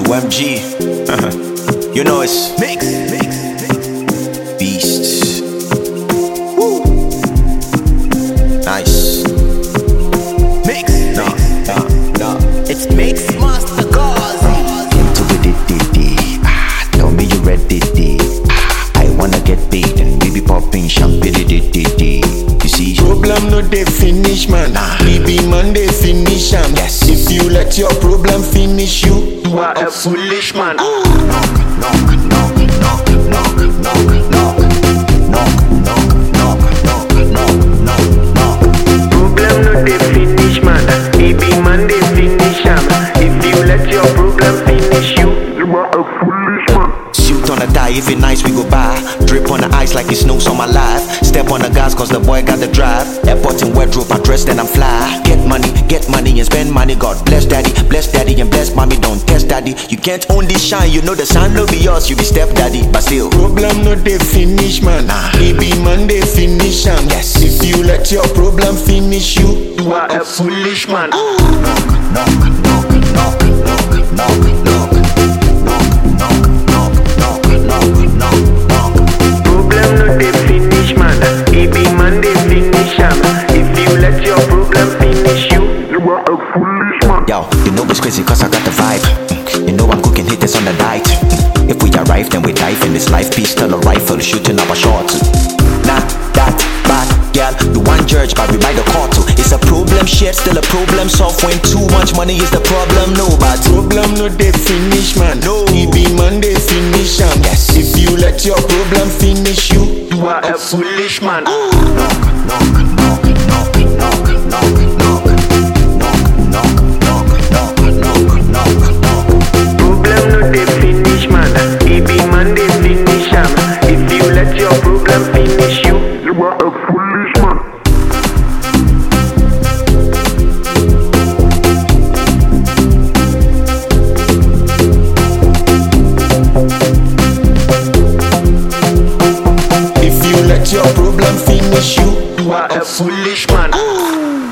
OMG. You know it's mix. Beast. Woo. Nice. Mix. No. It's Mix Master Gazi. Into it, tell me you ready, I wanna get paid and we be popping champagne, You see, problem no dey finish, man. Baby man dey finish am. Yes. If you let your problem finish you, you are a foolish man. Problem no dey finish, man. Baby man dey finish am. If you let your problem finish you, you are a foolish man. Suit on a tie, if it nice we go buy. Drip on the ice like it snows on my life. Step on the gas cause the boy got the drive. Airport in wardrobe, I dress then I'm fly. Get money and spend money. God bless daddy and bless mommy. Don't test daddy. You can't only shine, you know the sun no be yours. You be step daddy, but still. Problem no dey finish, man. Baby man dey finish am. Yes. If you let your problem finish you, you are a foolish man. Problem no dey finish, man. Baby man dey finish am. If you let your problem finish you, you are a foolish man. Yo, you know it's crazy cause I got the vibe. You know I'm cooking hitters on the night. If we arrive then we dive in this life. Pistol or rifle, shooting our shots. Nah, that bad girl, you want judge but we buy the car too. It's a problem shared, still a problem solved. When too much money is the problem, no. But Problem no dey finish, man. No. Baby man dey finish am. Yes. If you let your problem finish you, you are a foolish man. Problem no dey finish, man. Baby man dey finish am. If you let your problem finish you, you are a foolish man. If you let your problem finish you, you are a foolish man.